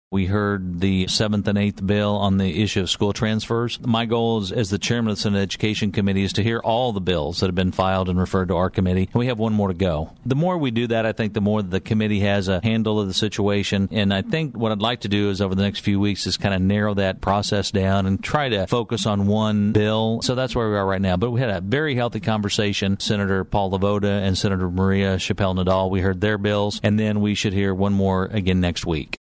We heard the 7th and 8th bill on the issue of school transfers. My goal as the chairman of the Senate Education Committee is to hear all the bills that have been filed and referred to our committee. We have one more to go. The more we do that, I think the more the committee has a handle of the situation. And I think what I'd like to do is over the next few weeks is kind of narrow that process down and try to focus on one bill. So that's where we are right now. But we had a very healthy conversation. Senator Paul LaVota and Senator Maria Chappelle-Nadal, we heard their bills. And then we should hear one more again next week.